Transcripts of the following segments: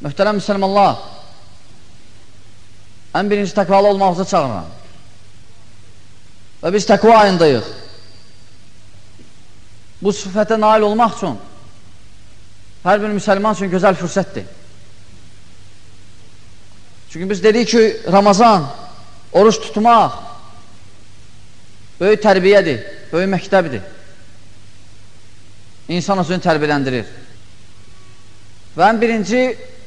Möhtərəm müsəlmanlar, ən birinci təqvalı olmağımıza çağıram. Və biz təqva ayındayıq. Bu sifətə nail olmaq üçün hər bir müsəlman üçün gözəl fürsətdir. Çünki biz dedik ki, Ramazan, oruç tutmaq böyük tərbiyədir, böyük məktəbdir. İnsan özünü tərbiyələndirir. Və ən birinci,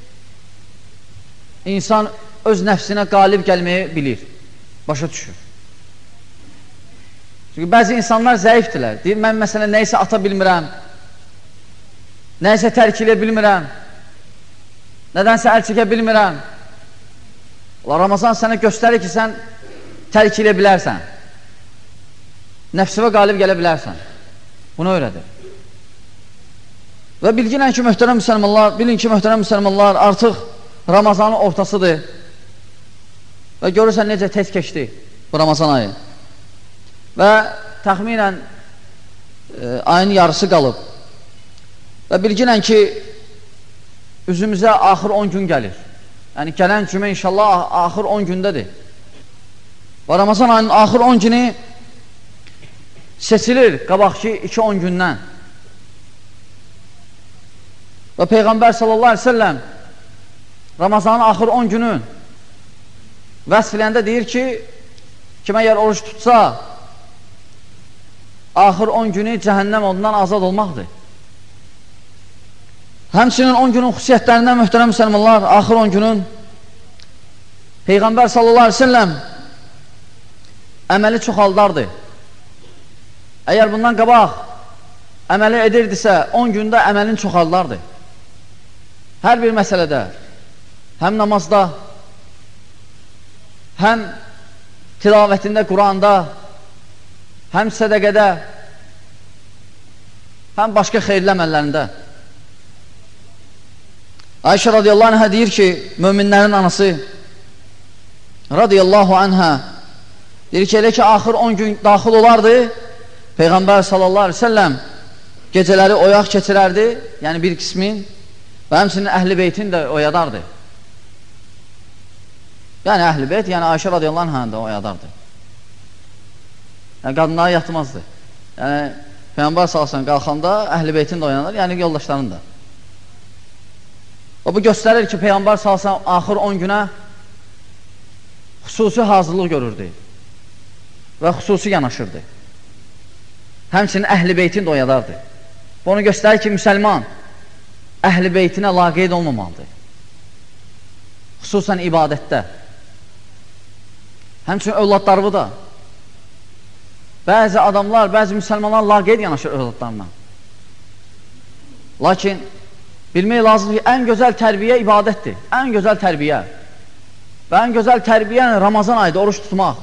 insan öz nəfsinə qalib gəlməyi bilir, başa düşür. Çünki bəzi insanlar zəifdirlər. Deyir, mən məsələn, nəyisə ata bilmirəm, nəyisə tərk edə bilmirəm, nədənsə əl çəkə bilmirəm. Ramazan sənə göstərir ki, sən tərk edə bilərsən, nəfsivə qalib gələ bilərsən. Bunu öyrədir. Və bilin ki, möhtərəm müsəlmanlar, artıq Ramazanın ortasıdır. Və görürsən necə tez keçdi bu Ramazan ayı. Və təxminən ayın yarısı qalıb. Və bilginən ki, üzümüzə axır 10 gün gəlir. Yəni, gələn cümə inşallah axır 10 gündədir. Və Ramazan ayının axır 10 günü seçilir qabaqki 2-10 gündən. Və Peyğəmbər sallallahu aleyhi ve sellem Ramazanın axır 10 günün vəsf eləyəndə deyir ki, kim əgər oruç tutsa, axır 10 günü cəhənnəm ondan azad olmaqdır. Həmçinin 10 günün xüsusiyyətlərindən möhtərəm müsəlmanlar, axır 10 günün Peyğəmbər sallallahu aleyhi ve sellem əməli çoxaldardı. Əgər bundan qabaq əməli edirdisə, 10 gündə əməlin çoxaldardı. Hər bir məsələdə, həm namazda, həm tilavətində, Quranda, həm sədəqədə, həm başqa xeyirli əməllərində. Ayşə radiyallahu anhə deyir ki, möminlərin anası radiyallahu anhə deyir ki, elə ki, axır 10 gün daxil olardı, Peyğəmbər sallallahu aleyhi ve sellem gecələri oyaq keçirərdi, yəni bir qismin, və həmçinin əhl-i beytin də oyadardı. Yəni əhl-i beyt, yəni Ayşə radiyallahu anhə də oyadardı. Yəni qadınlara yatmazdı. Yəni Peyğəmbər sallallahu aleyhi ve sellem qalxanda əhl-i beytin də oyanır, yəni yoldaşların da. O bu göstərir ki, Peyğəmbər sallallahu aleyhi ve sellem axır 10 günə xüsusi hazırlıq görürdü və xüsusi yanaşırdı. Həmçinin əhl-i beytin də oyadardı. Bu onu göstərir ki, müsəlman əhl-i beytinə laqeyd olmamalıdır. Xüsusən ibadətdə. Həmçinin övladlarını da. Bəzi adamlar, bəzi müsəlmanlar laqeyd yanaşır övladlarına. Lakin bilmək lazımdır ki, ən gözəl tərbiyə ibadətdir. Ən gözəl tərbiyə. Və ən gözəl tərbiyə Ramazan ayda oruç tutmaq.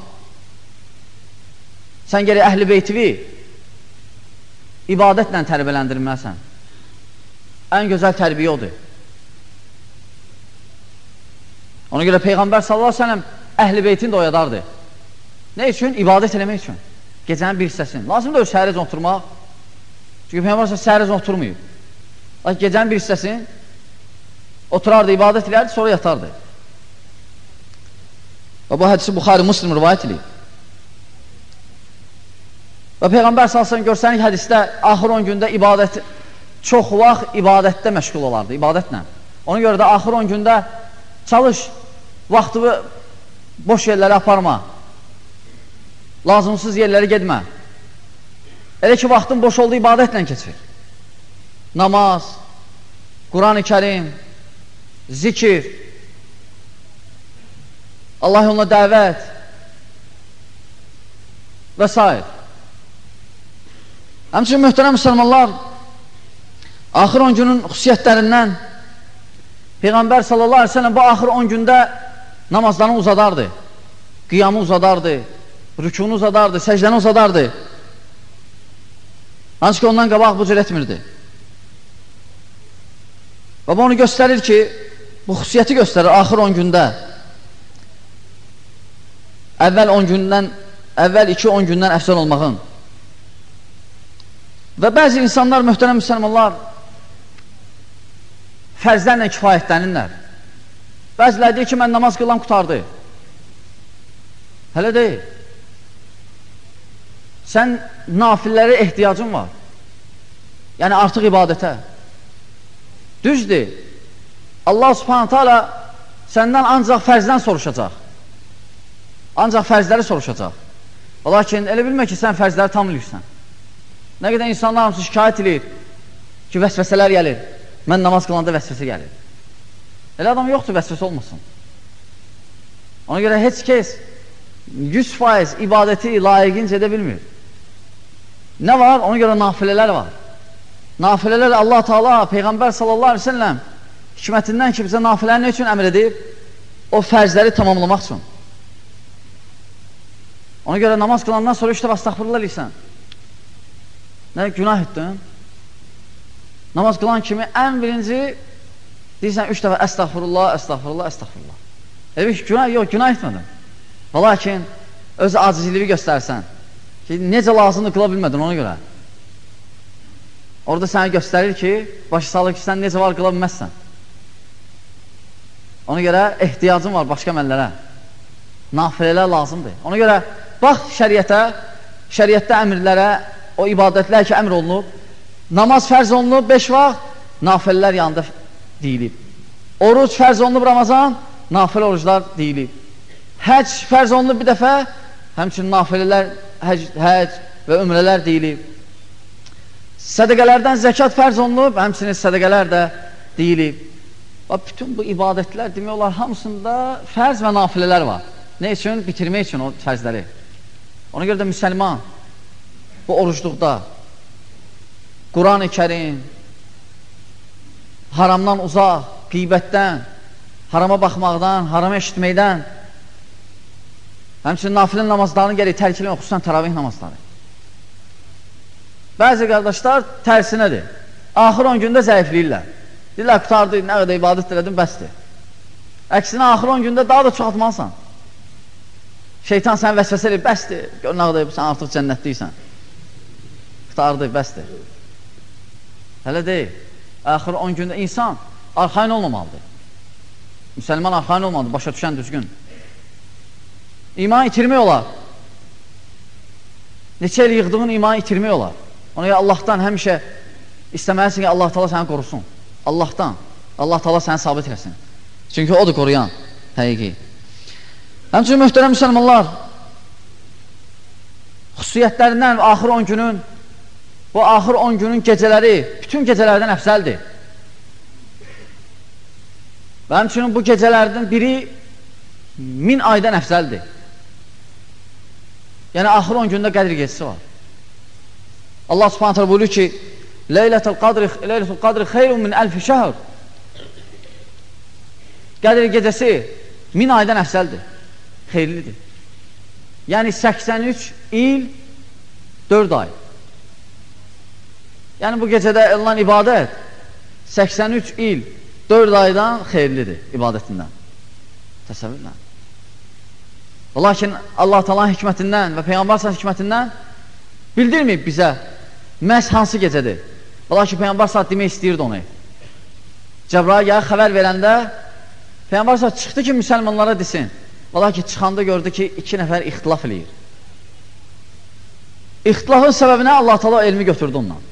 Sən gəlir əhl-i beytivi ibadətlə tərbiyələndirməlisən. Ən gözəl tərbiyə odur. Ona görə Peyğəmbər sallallahu aleyhi ve sellem əhl-i beytin də oyadardı. Nə üçün? İbadət eləmək üçün. Gecənin bir hissəsini. Lazımdır o səhərəcə oturmaq. Çünki Peyğəmbər səhərəcə oturmayıb. Lakin gecənin bir hissəsini oturardı, ibadət elərdi, sonra yatardı. Və bu hədisi Buxari Müslim rivayət edir. Və Peyğəmbər sallallahu görsənik hədisdə axır 10 gündə ibadət, çox vaxt ibadətdə məşğul olardı, ibadətlə. Ona görə də axır 10 gündə çalış, vaxtını boş yerlərə aparma, lazımsız yerlərə gedmə. Elə ki, vaxtın boş olduğu ibadətlə keçir. Namaz, Quran-ı Kərim, zikir, Allah yoluna dəvət və s. Həmçinin möhtərəm müsəlmanlar, axır 10 günün xüsusiyyətlərindən Peyğəmbər sallallahu aleyhi ve sellem bu axır 10 gündə namazlarını uzadardı, qiyamı uzadardı, rükunu uzadardı, səcdəni uzadardı. Ancaq ondan qabaq bu cür etmirdi. Və bu onu göstərir ki, bu xüsusiyyəti göstərir axır 10 gündə. Əvvəl 2-10 gündən əfsəl olmağın. Və bəzi insanlar, möhtərəm müsəlmanlar, fərzlərlə kifayətlənirlər. Bəziləri deyir ki, mən namaz qılan qutardı. Hələ deyil. Sən nafillərə ehtiyacın var. Yəni artıq ibadətə. Düzdür. Allah subhanətə alə səndən ancaq fərzdən soruşacaq. Ancaq fərzləri soruşacaq. Lakin elə bilmə ki, sən fərzləri tam bilirsən. Nə qədər insanlar hamısı şikayət edir ki, vəsvəsələr gəlir. Mən namaz qılanda vəsvəsə gəlir. Elə adam yoxdur, vəsvəsə olmasın. Ona görə heç kəs 100% ibadəti layiqincə edə bilmir. Nə var? Ona görə nafilələr var. Nafilələr Allah Teala, Peyğəmbər sallallahu aleyhi ve selləm hikmətindən ki, bizə nafilələri nə üçün əmr edib? O fərzləri tamamlamaq üçün. Ona görə namaz qılandan sonra 3 dəfə astağfirullah eləyirsən. Nə? Günah etdin. Namaz qılan kimi ən birinci deyirsən 3 dəfə əstəğfirullah, əstəğfirullah, əstəğfirullah. Elə ki, günah yox, günah etmədin. Lakin öz acizliyi göstərsən ki, necə lazımdır qıla bilmədin ona görə. Orada sənə göstərir ki, başı salır ki, sən necə var qıla bilməzsən. Ona görə ehtiyacın var başqa əməllərə. Nafilələr lazımdır. Ona görə bax şəriətdə əmrlərə, o ibadətlər ki, əmr olunub, namaz fərz olunub 5 vaxt, nafilələr yanında deyilib. Oruc fərz olunub Ramazan, nafilə oruclar deyilib. Həc fərz olunub bir dəfə, həmçinin nafilələr, həc və ümrələr deyilib. Sədəqələrdən zəkat fərz olunub, həmçinin sədəqələr də deyilib. Bütün bu ibadətlər demək olar, hamısında fərz və nafilələr var. Nə üçün? Bitirmək üçün o fərzləri. Ona görə də müsəlman bu orucluqda Quran-ı Kərim, haramdan uzaq, qeybətdən, harama baxmaqdan, harama eşitməkdən, həmçinin nafilə namazlarını gəlir tərkilən, xüsusən təravih namazları. Bəzi qardaşlar tərsinədir. Axır 10 gündə zəifləyirlər. Deyirlər, qutardı, nə qədər ibadət elədim, bəsdir. Əksinə, axır 10 gündə daha da çoxaltmalısan. Şeytan səni vəsvəsə edir, bəsdir. Gör, nə qədər sən artıq cənnətliysən. Qutardı, bəsdir. Hələ deyil. Axır 10 gündə insan arxain olmamalıdır. Müsəlman arxain olmalıdır, başa düşən düzgün. İmanı itirmək olar. Neçə il yığdığın imanı itirmək olar. Ona görə Allahdan həmişə istəməlisin ki, Allah Teala səni qorusun. Allahdan. Allah Teala səni sabit eləsin. Çünki odur qoruyan, həqiqi. Həmçinin möhtərəm müsəlmanlar, xüsusiyyətlərindən axır 10 günün, bu axır 10 günün gecələri bütün gecələrdən əfsəldir. Və həmçinin bu gecələrdən biri 1000 aydan əfsəldir. Yəni, axır 10 gündə qədr gecəsi var. Allah subhanətə buyurur ki, Leylətul qadri xeyrun min əlfi şəhr. Qədr gecəsi 1000 aydan əfsəldir, xeyirlidir. Yəni, 83 il 4 ay. Yəni, bu gecədə olunan ibadət 83 il 4 aydan xeyirlidir ibadətindən. Təsəvvürlə. Lakin Allah Teala'nın hikmətindən və Peyğəmbər hikmətindən bildirməyib bizə məhz hansı gecədir. Lakin Peyğəmbər saat demək istəyirdi onu. Cəbrail gəlib xəbər verəndə Peyğəmbər saat çıxdı ki, müsəlmanlara desin. Lakin çıxanda gördü ki, 2 nəfər ixtilaf eləyir. İxtilafın səbəbinə Allah Teala elmi götürdü ondan.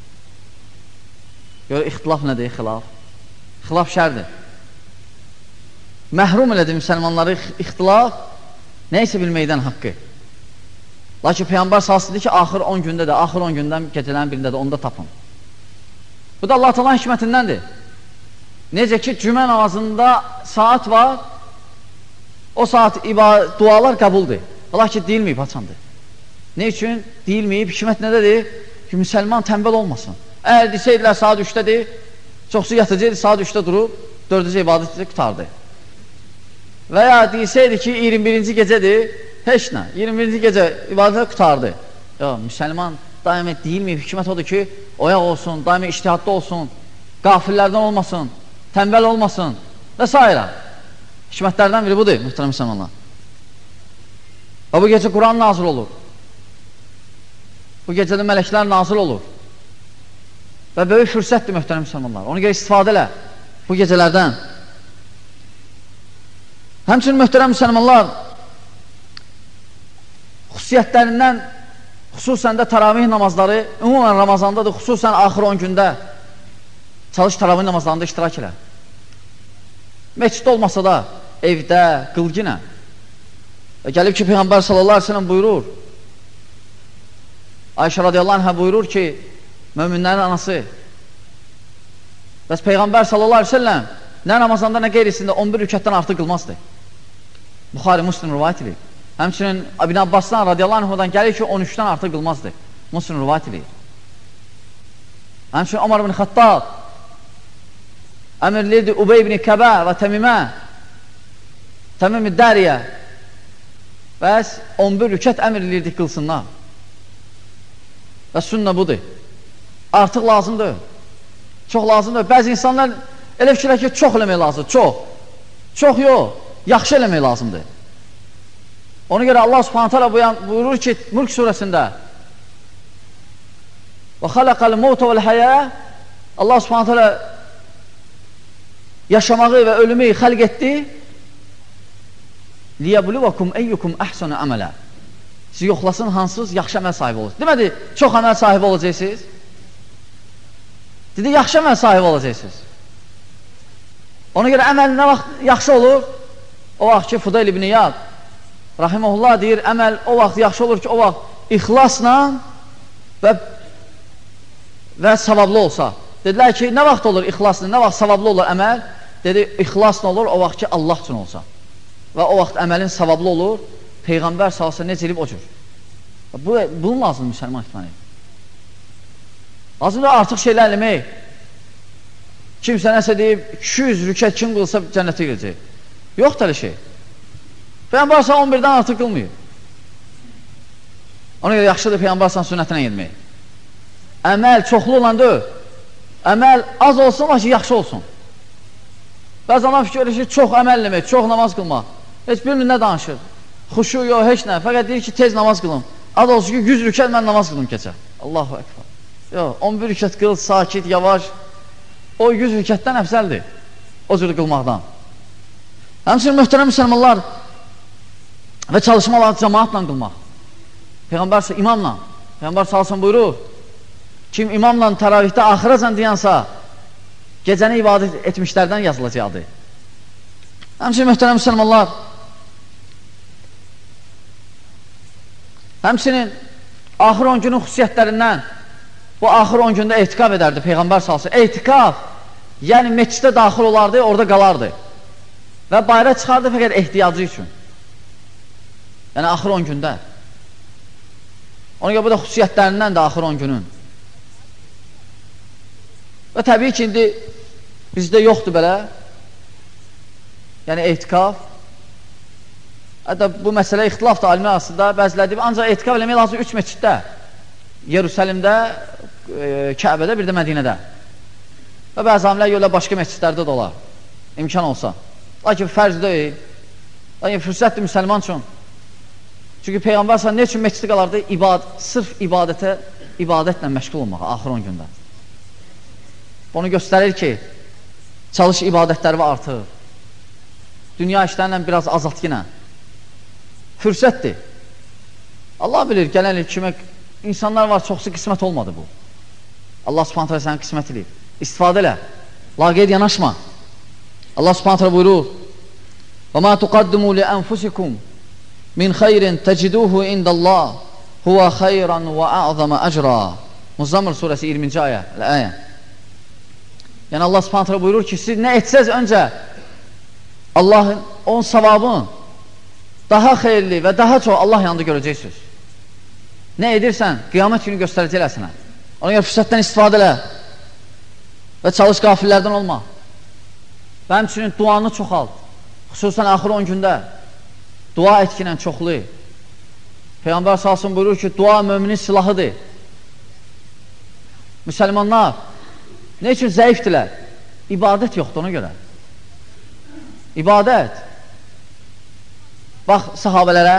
Gör, ixtilaf nədir? Xilaf. Xilaf şərdir. Məhrum elədi müsəlmanları ixtilaf, neysə bilməkdən haqqı. Lakin Peyğəmbər sahası dedi ki, axır 10 gündə də, axır 10 gündən gecələrin birində də onda tapın. Bu da Allah Teala'nın hikmətindendir. Necə ki, cümə namazında saat var, o saat dualar qəbuldur. Lakin deyilməyib, haçandır. Ne üçün? Deyilməyib, hikmət nədədir? Ki, müsəlman tənbəl olmasın. Əgər desəydilər saat 3-dədir, çoxsu yatacaqdır, saat 3-də durub, 4-cə ibadətdir, qutardı. Və ya desəydi ki, 21-ci gecədir, heç nə, 21-ci gecə ibadətlə qutardı. Yox, müsəlman daimə deyilməyib, hikmət odur ki, oyaq olsun, daimə iştihadda olsun, qafillərdən olmasın, tənbəl olmasın və s. Hikmətlərdən biri budur, mühtərəm müsəlmanlar. Və bu gecə Quran nazil olur. Bu gecədə mələklər nazil olur. Və böyük fürsətdir, mühtərəm müsəlmanlar. Onu görə istifadə elə bu gecələrdən. Həmçinin möhtərəm müsəlmanlar, xüsusiyyətlərindən, xüsusən də təravih namazları, ümumən Ramazandadır, xüsusən axır 10 gündə çalış təravih namazlarında iştirak elə. Məsciddə olmasa da, evdə, qılginə. Gəlib ki, Peyğəmbər sallallahu aleyhi ve sellem buyurur, Ayşə radiyallahu anhə buyurur ki, möminlərin anası, bəs Peyğəmbər sallallahu aleyhi ve sellem nə Ramazanda, nə qeyrisində 11 rükətdən artıq qılmazdı. Buxari, Müslim rivayət edir. Həmçinin İbn Abbasdan radiyallahu anhudan gəlir ki, 13-dən artıq qılmazdı. Müslim rivayət edir. Həmçinin Ömər ibn Xattab əmirliydi Ubey ibn Kəbə və Təmimə, Təmim-i Dəriyə, bəs 11 rükət əmirliyirdik qılsınlar. Və sünnə budur. Artıq lazımdır. Çox lazımdır. Bəzi insanlar elə fikirlər ki, çox eləmək lazımdır. Çox. Çox yox. Yaxşı eləmək lazımdır. Ona görə Allah subhanət hələ buyurur ki, Mülk surəsində və xaləqəl mevtə vəl həyə, Allah subhanət hələ yaşamağı və ölümü xəlq etdi, liyəbluvakum eyyukum əhsənə əmələ. Sizi yoxlasın, hansız yaxşı əməl sahibi olur. Demədi, çox əməl sahibi olacaqsınız. Dedi, yaxşı əməl sahibi olacaqsınız. Ona görə əməl nə vaxt yaxşı olur? O vaxt ki, Fudayl ibn İyad rahiməhullah deyir, əməl o vaxt yaxşı olur ki, o vaxt ixlasla və savablı olsa. Dedilər ki, nə vaxt olur ixlasla, nə vaxt savablı olur əməl? Dedi, ixlasla olur o vaxt ki, Allah üçün olsa. Və o vaxt əməlin savablı olur, Peyğəmbər salsa necə elib o cür. Bunun lazımdır müsəlman etməni. Lazımdır artıq şeylər eləmək. Kimsə nəsə deyib, 200 rükət kim qılsa cənnətə girəcək. Yoxdur elə şey. Peyğəmbər salsa 11-dən artıq qılmıyor. Ona görə yaxşıdır Peyğəmbər salsa sünnətinə girmək. Əməl çoxlu olan deyil. Əməl az olsun, amma ki, yaxşı olsun. Bəzi adam fikir verir ki, çox əməl eləmək, çox namaz qılmaq. Heç bir nə danışır. Xuşu yox, heç nə. Fəqət deyir ki, tez namaz qılım. Az olsun ki, 100 rükət mən namaz qılım keçər. Allahu Ekber. Yox, 11 rükət qıl, sakit, yavaş. O 100 rükətdən əfsəldir. O cür qılmaqdan. Həmçinin möhtərəm müsəlmanlar və çalışmalar cəmaatla qılmaq. Peyğəmbər imamla. Peyğəmbər salsın buyurur. Kim imamla təravihdə axıracan deyansa, gecəni ibadət etmişlərdən yazılacaqdır. Həmçinin möhtərəm müsəlmanlar, həmçinin axır 10 günün xüsusiyyətlərindən bu axır 10 gündə ehtikaf edərdi Peyğəmbər salsın. Ehtikaf, yəni meçidə daxil olardı, orada qalardı. Və bayra çıxardı fəqət ehtiyacı üçün. Yəni axır 10 gündə. Ona görə bu da xüsusiyyətlərindən də axır 10 günün. Və təbii ki, indi bizdə yoxdur belə. Yəni ehtikaf. Hətta bu məsələ ixtilafdır alimlər arasında. Bəziləri deyib, ancaq ehtikaf eləmək lazım 3 məsciddə. Yerusəlimdə, Kəbədə, bir də Mədinədə. Və bəzi alimlər yoxla başqa məscidlərdə də olar. İmkan olsa. Lakin fərz deyil. Lakin fürsətdir müsəlman üçün. Çünki Peyğəmbər sən nə üçün məsciddə qalardı? Sırf ibadətlə məşğul olmağa, axır 10 gündə. Onu göstərir ki, çalış ibadətləri və artır. Dünya işlərlə biraz azaltqinə. Fürsətdir. Allah bilir, gələn il kimə insanlar var, çoxsu qismət olmadı bu. Allah subhanətə sənə qismət edib. İstifadə elə. Laqeyd yanaşma. Allah subhanətə buyurur: "Və ma tuqaddimu li anfusikum min xeyrin teciduhu indallah huwa xeyran və a'zama əcra." Muzammil surəsi 20-ci ayə. Yəni Allah subhanətə buyurur ki, siz nə etsəz öncə Allahın, onun savabını daha xeyirli və daha çox Allah yanında görəcəksiniz. Nə edirsən, qiyamət günü göstərəcəklər sənə. Ona görə fürsətdən istifadə elə və çalış qafillərdən olma. Və həmçinin duanı çoxalt. Xüsusən axır 10 gündə dua etkinən çoxlu. Peyğəmbər salsın buyurur ki, dua müminin silahıdır. Müsəlmanlar nə üçün zəifdirlər? İbadət yoxdur ona görə. İbadət. Bax sahabələrə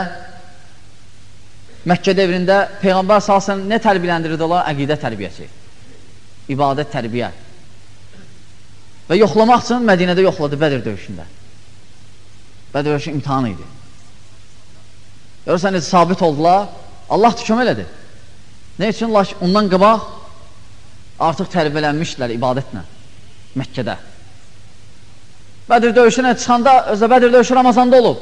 Məkkə devrində Peyğəmbər salsın nə tərbiyələndirirdi onlar? Əqidə tərbiyəsi. İbadət tərbiyə. Və yoxlamaq üçün Mədinədə yoxladı Bədir döyüşündə. Bədr döyüşü imtihanı idi. Görürsən, necə sabit oldular, Allah da kömək elədi. Ne üçün? Ondan qabaq artıq tərbiyələnmişdilər ibadətlə Məkkədə. Bədr döyüşünə çıxanda, özdə Bədr döyüşü Ramazanda olub.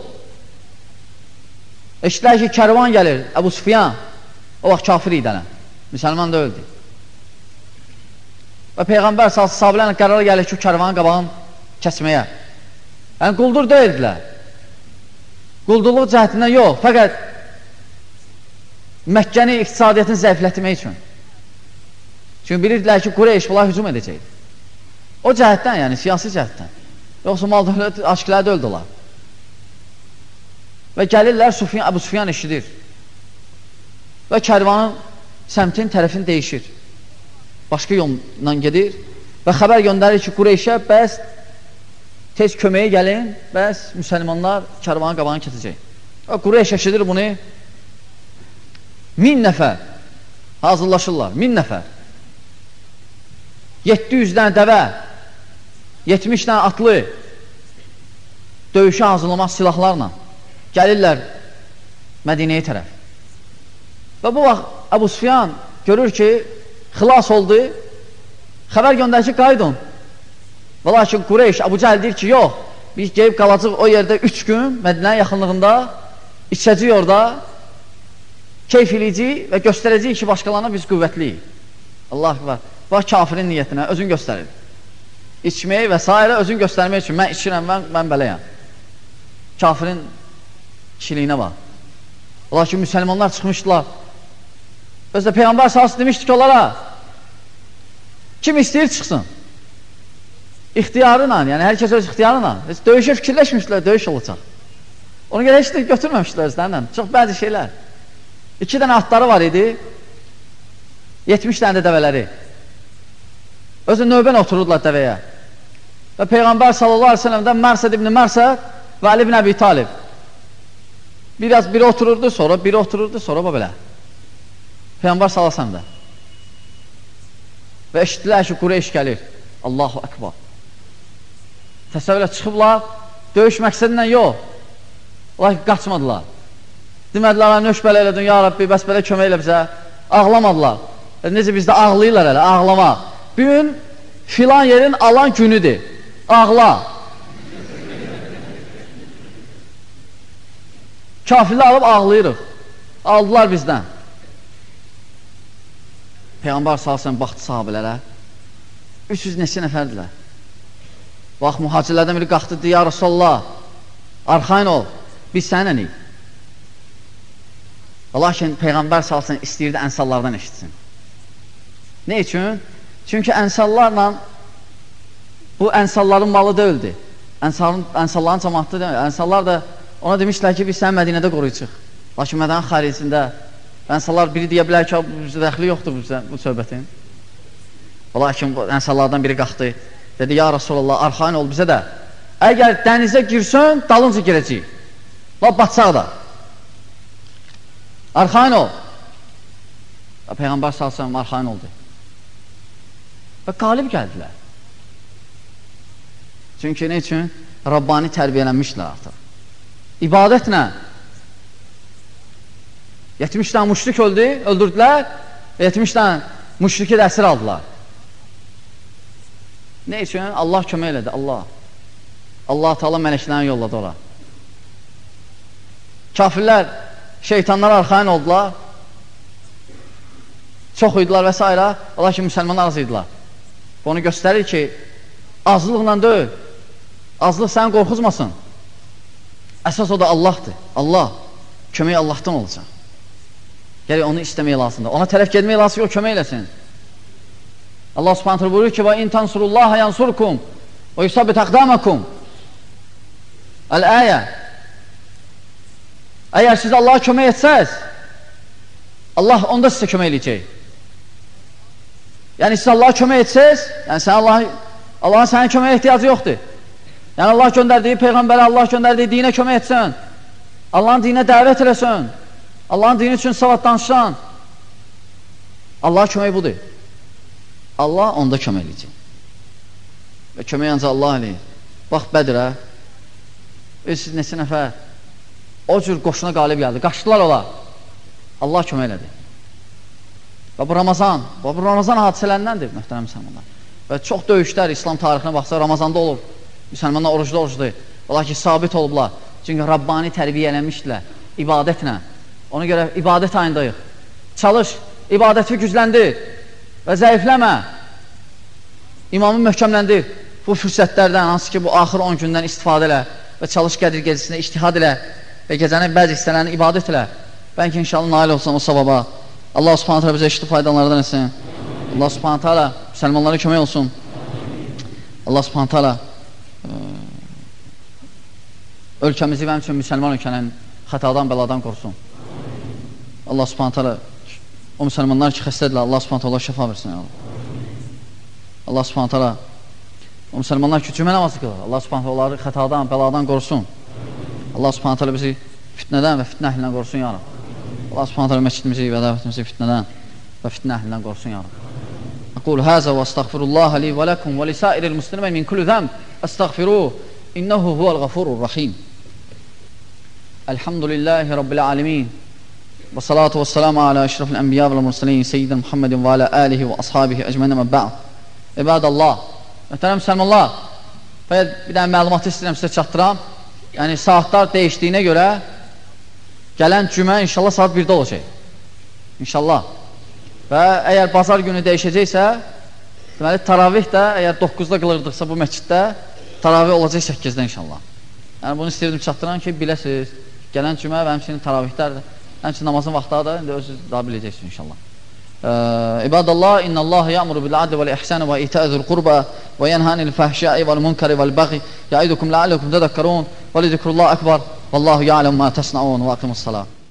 Eşitlər ki, kərvan gəlir, Əbu Süfyan, o vaxt kafir idi, müsəlman da öldü. Və Peyğəmbər sahabələrlə qərara gəlir ki, kərvanın qabağını kəsməyə. Yəni, quldur deyildilər. Quldurluq cəhətindən yox, fəqət Məkkəni iqtisadiyyatını zəiflətmək üçün. Çünki bilirdilər ki, Qureyş bunlar hücum edəcək. O cəhətdən, yəni siyasi cəhətdən. Yoxsa mal dövlət aşkilərdə öldülər. Və gəlirlər, Əbu Süfyan eşidir. Və kərvanın səmtin tərəfini dəyişir. Başqa yolla gedir və xəbər göndərir ki, Qureyşə bəs tez köməyə gəlin, bəs müsəlmanlar kərvanın qabağını kesəcək. Və Qureyş eşidir bunu. 1000 nəfər hazırlaşırlar, 1000 nəfər. 700 dənə dəvə, 70 dənə atlı döyüşə hazırlamaq silahlarla gəlirlər Mədinəyə tərəf. Və bu vaxt Əbu Süfyan görür ki, xilas oldu, xəbər göndərir ki, qaydın. Və lakin Qureyş, Əbu Cəhəl deyir ki, yox, biz gəlib qalacaq o yerdə 3 gün Mədinənin yaxınlığında, içəcək orada, keyf eləyəcək və göstərəcək ki, başqalarına biz qüvvətliyik. Allah akbar. Bax, kafirin niyyətinə özün göstərir. İçməyi və s. özün göstərmək üçün, mən içirəm, mən beləyəm. Kafirin kişiliyinə bax. Lakin müsəlmanlar çıxmışdılar. Özdə Peyğəmbər sallallahu demişdi ki, onlara kim istəyir çıxsın. İxtiyarı ilə, yəni hər kəs öz ixtiyarı ilə. Döyüşə fikirləşmişdilər, döyüş olacaq. Onu görə heç də götürməmişdilər özlərindən. Çox bəzi şeylər. 2 dənə atları var idi, 70 dənə də dəvələri. Özü növbən otururdular dəvəyə. Və Peyğəmbər sallallahu aleyhi ve sellem'dən Mərsəd ibn Mərsəd və Ali ibn Əbi Talib. Biri otururdu, sonra biri otururdu, sonra belə. Peyğəmbər sallallahu aleyhi ve sellem'də. Və eşitdilər ki, Qureyş gəlir. Allahu Ekber. Təsəvvürlə çıxıblar, döyüş məqsədindən yox. Onlar qaçmadılar. Demədilər, nöş belə elədin, ya Rabbi, bəs belə kömək elə bizə. Ağlamadılar. Necə bizdə ağlayırlar elə, ağlamaq. Bir gün filan yerin alan günüdür. Ağla. Kafirlə alıb ağlayırıq. Aldılar bizdən. Peyğəmbər sallallahu baxdı sahabələrə. 300 neçə nəfərdilər. Bax, mühacirlərdən biri qalxdı, deyir, ya Rasulallah, arxain ol, biz sənəniyik. Lakin Peyğəmbər sallallahu istəyirdi ənsarlardan eşitsin. Ne üçün? Çünki ənsarlarla bu ənsarların malı deyildi. Ənsarların cəmaatı deyil. Ənsarlar da ona demişlər ki, biz səni Mədinədə qoruyucuq. Lakin Mədinənin xaricində ənsarlar biri deyə bilər ki, dəxli yoxdur bu söhbətin. Lakin ənsarlardan biri qalxdı. Dedi, ya Rasulallah, arxain ol bizə də. Əgər dənizə girsən, dalınca girəcəyik. Batsaq da. Arxain ol. Peyğəmbər sallallahu arxain oldu. Və qalib gəldilər. Çünki nə üçün? Rabbani tərbiyələnmişlər artıq. İbadətlə 70 dənə müşrik öldürdülər, 70 dənə müşriki də əsir aldılar. Nə üçün? Allah kömək elədi, Allah. Allah Teala mələklərini yolladı ora. Kafirlər, şeytanlar arxain oldular, çox idilər və s. Ola ki, müsəlmanlar az idilər. Onu göstərir ki, azlıqla deyil, azlıq səni qorxuzmasın. Əsas o da Allahdır. Allah, kömək Allahdan olacaq. Gəlir onu istəmək lazımdır. Ona tərəf gedmək lazım ki, o kömək eləsin. Allah subhanətlə buyurur ki, və in tansurullaha yansurkum və yusabbit əqdamakum. Əl-əyə. Əgər siz Allaha kömək etsəz, Allah onda sizə kömək eləyəcək. Yəni siz Allaha kömək etsəz, yəni Allahın sənin köməyə ehtiyacı yoxdur. Yəni Allah göndərdiyi Peyğəmbərə, Allah göndərdiyi dinə kömək etsən, Allahın dinə dəvət eləsən, Allahın dini üçün savad danışsan, Allaha kömək budur. Allah onda kömək eləyəcək. Və kömək ancaq Allah eləyir. Bax Bədirə, neçə nəfər o cür qoşuna qalib gəldi. Qaçdılar ola. Allah kömək elədi. Və bu Ramazan hadisələndəndir, möhtərəm müsəlmanlar. Və çox döyüşlər İslam tarixinə baxsa Ramazanda olub. Müsəlmanlar oruclu. Ola ki, sabit olublar. Çünki Rabbani tərbiyə eləmişdilər ibadətlə. Ona görə ibadət ayındayıq. Çalış, ibadəti gücləndir və zəifləmə. İmamı möhkəmləndir. Bu fürsətlərdən, hansı ki, bu axır 10 gündən istifadə elə və çalış Qədir gecəsində ictihad elə və gecənin bəzi hissələrini ibadət elə. Bəlkə inşallah nail olsan o savaba. Allah subhanət hələ bizə eşitli faydalardan etsin. Allah subhanət hələ müsəlmanlara kömək olsun. Allah subhanət hələ ölkəmizi və həmçinin müsəlman ölkənin xətadan, bəladan qorusun. Allah subhanət hələ o müsəlmanlar ki, xəstədirlər, Allah subhanət hələ şəfa versin. Allah subhanət hələ o müsəlmanlar ki, cümə namazı qılır. Allah subhanət hələ onları xətadan, bəladan qorusun. Allah subhanət hələ bizi fitnədən və fitnə əhlindən qorusun, ya Rab. Allah subhanət hələ məscidimizi və dəvətimizi fitnədən və fitnə əhlindən qorusun, ya Rab. Aqul həzə və əstəğfirullaha li və ləkum və lisairil muslimə min kulli zəmb əstəğfiruh, innəhu huvəl ğafurur rəhim. Elhamdülillahi Rabbil alemin və salatu və selamu alə əşrafil ənbiya və l-mursalin seyyidin Muhammedin və alə əlihi və ashabihi əcmənə məbba'd. İbadallah, möhtərəm müsəlmanlar, bir dənə məlumatı istəyirəm sizə çatdıram. Yəni, saatlar dəyişdiyinə görə gələn cümə inşallah saat 1-də olacaq. İnşallah. Və əgər bazar günü dəyişəcəksə, deməli, taravih də əgər 9-da qılırdıqsa bu məsciddə, taravih olacaq 8-də inşallah. Yəni, bunu istəyirdim çatdıran ki, biləsiniz, gələn cümə və həmçinin taravihlərdir. Həmçinin namazın vaxtları da, indi özünüz daha biləcəksiniz inşallah. İbadallah, innəllaha ya'muru bil-adli vəl-ihsani və itə'zil qurba və yənhanil fəhşai vəl-munkari vəl-bəği ya'idukum la'allakum tədəkkarun və li zikrullah akbar vallahu ya'lemu ma tasna'un və aqimus salam.